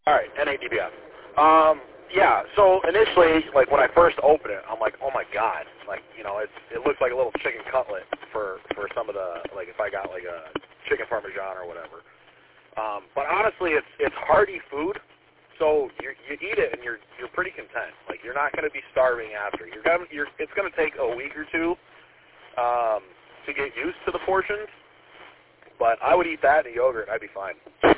All right, NADBF. Yeah, so initially, like, when I first opened it, I'm like, oh, my God. Like, you know, it looks like a little chicken cutlet for some of the, like, if I got, like, a chicken parmesan or whatever. But honestly, it's hearty food, so you eat it and you're pretty content. Like, you're not going to be starving after. It's going to take a week or two to get used to the portions, but I would eat that and a yogurt and I'd be fine.